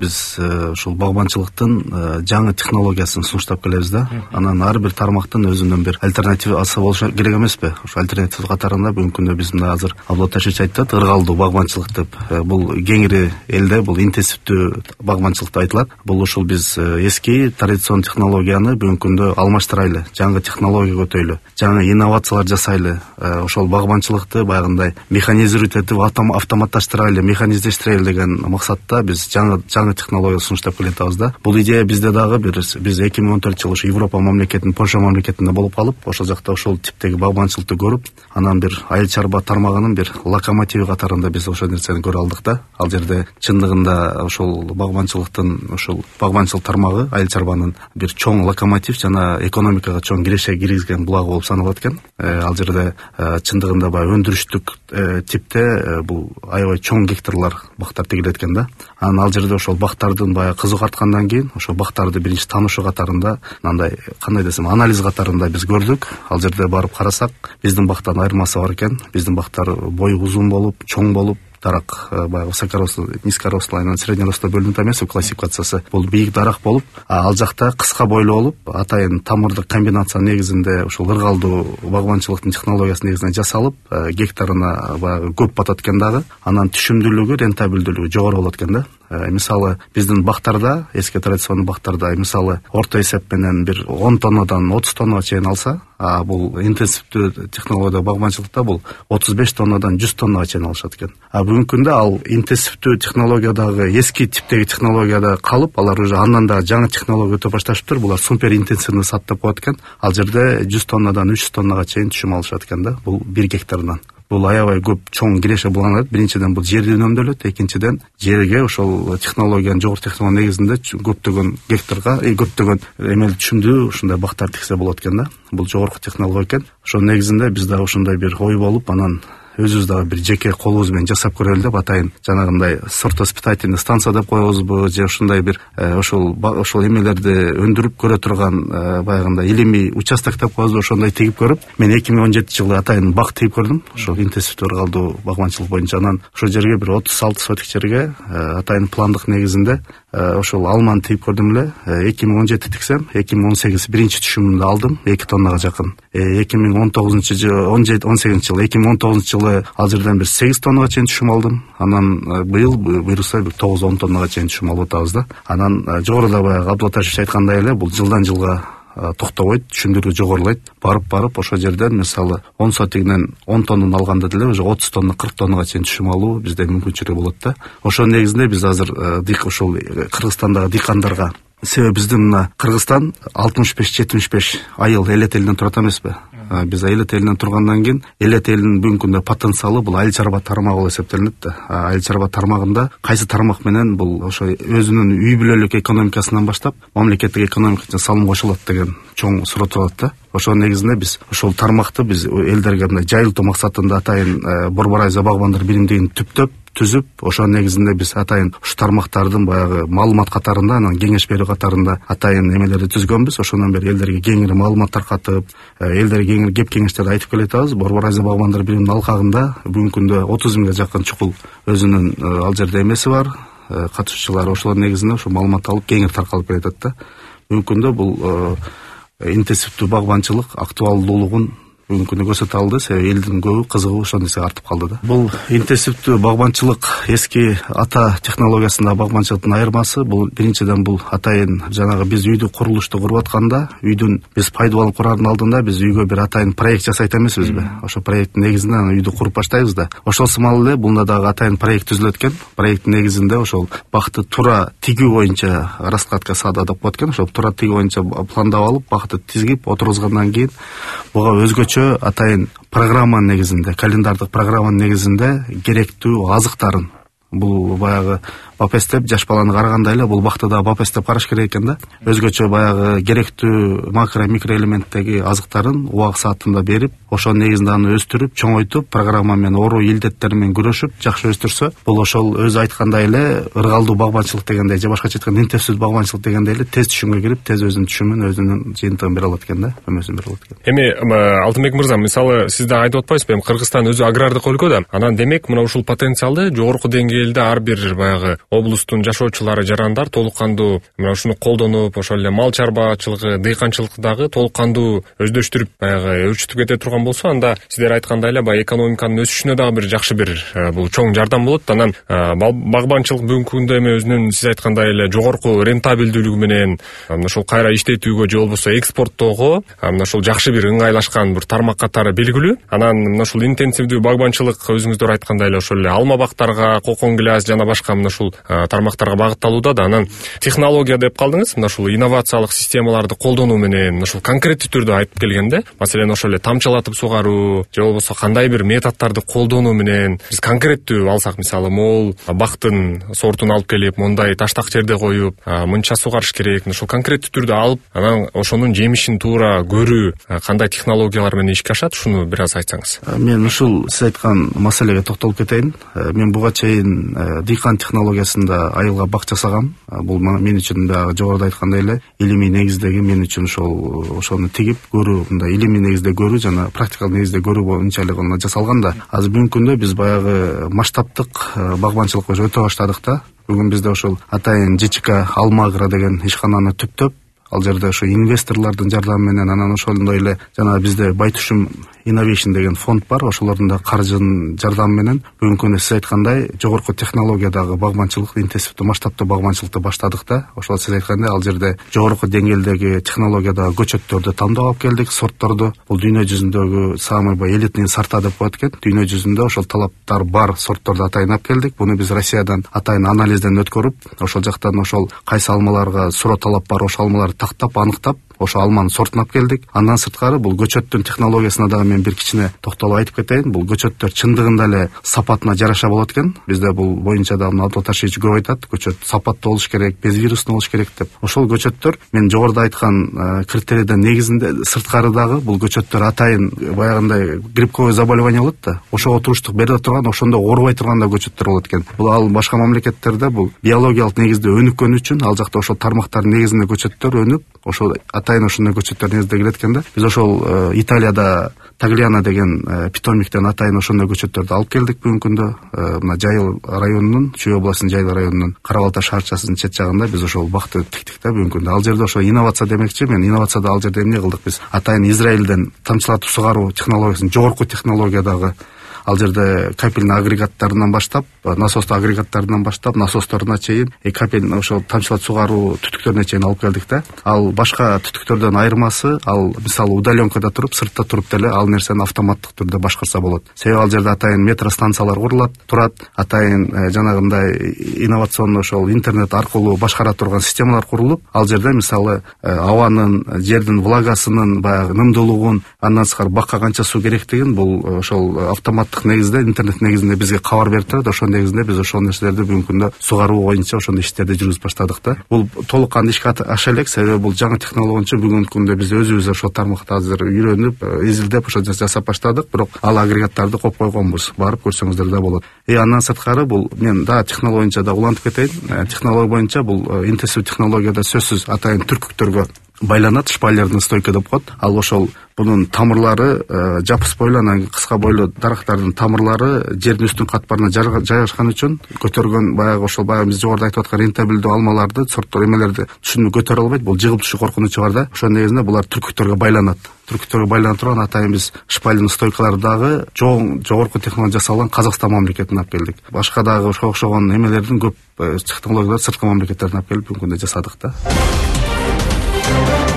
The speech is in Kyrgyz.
биз ушул багбанчылыктын жаңы технологиясын сунуштап келебиз да. Анан ар бир тармактын өзүнүн бир альтернативасы болушу керек эмеспи? Ошо альтернатива катарында бүгүнкү күндө биз мына азыр Абдулла Ташевич айтат, ыргалдуу багбанчылык деп. Бул кеңири элде бул интенсивдүү багбанчылык деп айтылат. Бул ушул биз эски традицион технологияны бүгүнкү күндө алмаштырайлы, жаңы технология көтөйлү, жаңы инновациялар жасайлы. Ошол багбанчылыкты баягындай механизировать этип автоматташтырайлы, механизмдештирели деген максатта биз жаңы технология сунуштап келатабыз да. Бул идея бизде дагы биз 2014 жылы Европа мамлекетинин, Польша мамлекетинде болуп калып, ошол жакта ошол типтеги багбанчылыкты көрүп, анан бир айыл чарба тармагынын бир локомотиви катарында биз ошол нерсени көрө алдык да. Ал жерде чындыгында ошол багбанчылыктын ошол багбанчылык тармагы айыл чарбанын бир чоң локомотив жана экономикага чоң киреше киргизген булагы болуп саналат экен. Ал жерде чындыгында баягы өндүрүштүк типте бул аябай чоң гектарлар бактар тигилет экен да. Анан ал жерде ошол бактардын баягы кызыгып арткандан кийин ошол бактарды биринчи таанышуу катарында, мындай кандай десем, анализ катарында биз көрдүк. Ал жерде барып карасак, биздин бактан айырмасы бар экен. Биздин бактар бою узун болуп, чоң болуп, дарак баягы высокорослый, низкорослый, среднерослый бөлүнүп эмес классификациясы. Бул бийик дарак болуп, ал жакта кыска бойлуу болуп, атайын тамырдык комбинация негизинде ушул ыргалдуу багбанчылыктын технологиясы негизинде жасалып, гектарына баягы көп батат экен дагы. Анан түшүмдүүлүгү, рентабелдүүлүгү жогору болот экен да. Мисалы биздин бактарда, эски традиционный бактарда мисалы орто эсеп менен бир 10 тоннадан 30 тоннага чейин алса, бул интенсивдүү технологияда багбанчылыкта бул 35 тоннадан 100 тоннага чейин алышат экен. Бүгүнкү күндө ал интенсивдүү технологиядагы эски типтеги технологияда калып, алар уже андан да жаңы технология өтө башташыптыр. Булар супер интенсивный сад деп коет экен. Ал жерде 100 тоннадан 300 тоннага чейин түшүм алышат экен да. Бул бир гектардан. Бул аябай көп чоң киреше булганат. Биринчиден бул жерди үнөмдөлөт, экинчиден жерге ошол технологиянын жогорку технология негизинде көптөгөн гектарга, көптөгөн эмел түшүмдүү ушундай бактар тиксе болот экен да. Бул жогорку технология экен. Ошол негизинде биз дагы ушундай бир ой болуп, анан өзүбүз дагы бир жеке колубуз менен жасап көрөлү деп атайын жанагындай сортоспитательный станция деп коебузбу, же ушундай бир ошол эмелерди өндүрүп көрө турган баягындай илимий участок деп коебузбу, ошондой тигип көрүп, мен 2017 жылы атайын бак тигип көрдүм. Ошол интенсивдүү ыргалдуу багбанчылык боюнча. Анан ошол жерге бир 36 сотик жерге атайын пландык негизинде ошол алманы тигип көрдүм эле. 2017 тиксем, 2018 биринчи түшүмүмдү алдым, 2 тоннага жакын. 2018 жылы 2019 жылы ал жерден бир 8 тоннага чейин түшүм алдым. Анан быйыл буюрса бир 9-10 тоннага чейин түшүм алып атабыз да. Анан жогоруда баягы Абдулла Ташевич айткандай эле, бул жылдан жылга токтобойт, түшүмдүүлүгү жогорулайт. Барып ошол жерден мисалы 10 сотигинен 10 тоннун алганда деле уже 30 тонна, 40 тоннага чейин түшүм алуу бизде мүмкүнчүлүгү болот да. Ошол негизинде биз азыр ушул Кыргызстандагы дыйкандарга, себеби биздин мына Кыргызстан 65-75 айыл элет элинен турат эмеспи? Биз элет элинен тургандан кийин элет элинин бүгүнкү күндө потенциалы бул айыл чарба тармагы болуп эсептелинет да. Айыл чарба тармагында кайсы тармак менен бул ошо өзүнүн үй бүлөлүк экономикасынан баштап мамлекеттик экономикага салым кошулат деген чоң суроо турат да. Ошол негизинде биз ошол тармакты биз элдерге мындай жайылтуу максатында атайын Борбор айыл багбандар биримдигин түзүп, ошол негизинде биз атайын ушу тармактардын баягы маалымат катарында, анан кеңеш берүү катарында атайын эмелерди түзгөнбүз. Ошондон бери элдерге кеңири маалымат таркатып, элдерге кеңири кеп кеңештерди айтып келатабыз. Борбор айыл багбандар бириминин алкагында бүгүнкү күндө 30 миңге жакын чукул өзүнүн ал жерде эмеси бар, катышуучулар. Ошол негизинде ошо маалымат алып кеңири таркалып келатат да. Бүгүнкү күндө бул интенсивдүү багбанчылык актуалдуулугун бүгүнкү күндө көрсөтө алды, себеби элдин көбү кызыгуу ошол нерсеге артып калды да. Бул интенсивдүү багбанчылык эски ата технологиясында багбанчылыктын айырмасы бул биринчиден бул атайын жанагы биз үйдү курулушту куруп атканда, үйдүн биз пайдаланып курардын алдында биз үйгө бир атайын проект жасайт эмеспизби? Ошол проекттин негизинде үйдү куруп баштайбыз да. Ошол сымал эле бунда дагы атайын проект түзүлөт экен. Проекттин негизинде ошол бакты туура тигүү боюнча раскладка сада деп коет экен. Ошол туура тигүү боюнча пландап алып, бакты тизгип отургузгандан кийин буга өзгөчө атайын программа негизинде, календардык программа негизинде керектүү азыктарын, бул баягы БАПЕС деп жаш баланы караганда эле бул бакты да БАПЕС деп караш керек экен да. Өзгөчө баягы керектүү макро микроэлементтеги азыктарын убак саатында берип, ошол негизинде аны өстүрүп, чоңойтуп, программа менен оору илдеттер менен күрөшүп, жакшы өстүрсө, бул ошол өзү айткандай эле ыргалдуу багбанчылык дегендей, же башкача айтканда интенсивдүү багбанчылык дегендей эле тез түшүмгө кирип, тез өзүнүн түшүмүн, өзүнүн жыйынтыгын бере алат экен да, өмөсүн бере алат экен. Эми Алтынбек мырза, мисалы сиз да айтып атпайсызбы, Кыргызстан өзү агрардык өлкө да. Анан демек мына ушул потенциалды жогорку деңгээлде элде ар бир баягы облустун жашоочулары, жарандар толук кандуу мына ушуну колдонуп, ошол эле мал чарбачылыгы, дыйканчылыкты дагы толук кандуу өздөштүрүп баягы өрчүтүп кете турган болсо, анда сиздер айткандай эле баягы экономиканын өсүшүнө дагы бир жакшы бир бул чоң жардам болот. Анан багбанчылык бүгүнкү күндө эми өзүнүн сиз айткандай эле жогорку рентабелдүүлүгү менен мына ошол кайра иштетүүгө же болбосо экспорттоого мына ошол жакшы бир ыңгайлашкан бир тармак катары белгилүү. Анан мына ушул интенсивдүү багбанчылык өзүңүздөр айткандай эле ошол эле алма бактарга, кокон гиляс жана башка мына ушул тармактарга багытталууда да. Анан технология деп калдыңыз, мына ушул инновациялык системаларды колдонуу менен мына ушул конкреттүү түрдө айтып келгенде, маселен ошол эле тамчылатып сугаруу же болбосо кандай бир методдорду колдонуу менен биз конкреттүү алсак, мисалы мол бактын сортун алып келип, мондай таштак жерде коюп, мынча сугарыш керек, ошол конкреттүү түрдө алып, анан ошонун жемишин туура көрүү кандай технологиялар менен ишке ашат, ушуну бир аз айтсаңыз. Мен ушул сиз айткан маселеге токтолуп кетейин. Мен буга чейин дыйкан технологиясында айылга бак жасагам. Бул мен үчүн дагы жогоруда айткандай эле илимий негиздеги мен үчүн ошону тигип көрүү, мындай илимий негизде көрүү жана практикалык негизде көрүү боюнча эле гана жасалган да. Азыр бүгүнкү күндө биз баягы масштабтык багбанчылыкка өтө баштадык да. Бүгүн бизде ошол атайын ЖЧК Алмагра деген ишкананы түптөп, ал жерде ошо инвесторлордун жардамы менен, анан ошондой эле жана бизде Байтушум Innovation деген фонд бар, ошолордун да каржынын жардамы менен бүгүнкү күндө сиз айткандай жогорку технологиядагы багбанчылык, интенсивдүү масштабтуу багбанчылыкты баштадык да. Ошол сиз айткандай ал жерде жогорку деңгээлдеги технологиядагы көчөттөрдү тандап алып келдик, сортторду. Бул дүйнө жүзүндөгү самый элитный сорта деп коет экен. Дүйнө жүзүндө ошол талаптар бар сортторду атайын алып келдик. Буну биз Россиядан атайын анализден өткөрүп, ошол жактан ошол кайсы алмаларга суроо талап бар, ошол алмаларды тактап, аныктап, ошо алманын сортун алып келдик. Андан сырткары бул көчөттүн технологиясына дагы мен бир кичине токтолуп айтып кетейин. Бул көчөттөр чындыгында эле сапатына жараша болот экен. Бизде бул боюнча да Абдул Ташевич көп айтат, көчөт сапаттуу болуш керек, безвирусно болуш керек деп. Ошол көчөттөр мен жогоруда айткан критерийдин негизинде сырткары дагы бул көчөттөр атайын баягындай грибковый заболевание болот да. Ошого туруштук бере турган, ошондо оорубай турган да көчөттөр болот экен. Бул ал башка мамлекеттерде бул биологиялык негизде өнүккөн үчүн ал жакта ошол тармактардын негизинде көчөттөр өнүп, ошол атайын ошондой көчөттөр негизде келет экен да. Биз ошол Италияда Таглиана деген питомниктен атайын ошондой көчөттөрдү алып келдик бүгүнкү күндө. Мына Жайыл районунун, Чүй областынын Жайыл районунун Карабалта шаарчасынын чет жагында биз ошол бакты тиктик да бүгүнкү күндө. Ал жерде ошо инновация демекчи, мен инновацияда ал жерде эмне кылдык биз? Атайын Израилден тамчылатып сугаруу технологиясын, жогорку технологиядагы ал жерде капельный агрегаттарынан баштап, насостуу агрегаттарынан баштап, насосторуна чейин, капель ошол тамчылатып сугаруу түтүктөрүнө чейин алып келдик да. Ал башка түтүктөрдөн айырмасы, ал мисалы удаленкада туруп, сыртта туруп деле ал нерсени автоматтык түрдө башкарса болот. Себеби ал жерде атайын метростанциялар турат, атайын жанагындай инновационный ошол интернет аркылуу башкара турган системалар курулуп, ал жерде мисалы абанын, жердин влагасынын, баягы нымдуулугун, андан сырткары бакка канча суу керектигин бул ошол автомат негизде, интернет негизинде бизге кабар берип турат. Ошол негизинде биз ошол нерселерди бүгүнкү күндө сугаруу боюнча ошондой иштерди жүргүзүп баштадык да. Бул толук кандуу ишке аша элек, себеби бул жаңы технология үчүн бүгүнкү күндө биз өзүбүз ошол тармакта азыр үйрөнүп, изилдеп ошо жасап баштадык, бирок ал агрегаттарды коюп койгонбуз. Барып көрсөңүздөр да болот. Андан сырткары бул мен да технология да улантып кетейин. Технология боюнча бул интенсив технологияда сөзсүз атайын түркүктөргө байланат, шпалердин стойка деп коет. Ал ошол бунун тамырлары жапыс бойлуу, анан кыска бойлуу дарактардын тамырлары жердин үстүн катмарына жайгашкан үчүн көтөргөн баягы ошол биз жогоруда айтып аткан рентабелдүү алмаларды, сорттор эмелерди түшүнүп көтөрө албайт. Бул жыгып түшүү коркунучу бар да. Ошонун негизинде булар түркүктөргө байланат. Түркүктөргө байланып турган атайын биз шпалердин стойкаларды дагы жогорку технология жасалган Казакстан мамлекетинен алып келдик. Башка дагы окшогон эмелердин көп технологияларды сырткы мамлекеттерден алып келип бүгүнкү күндө жасадык да.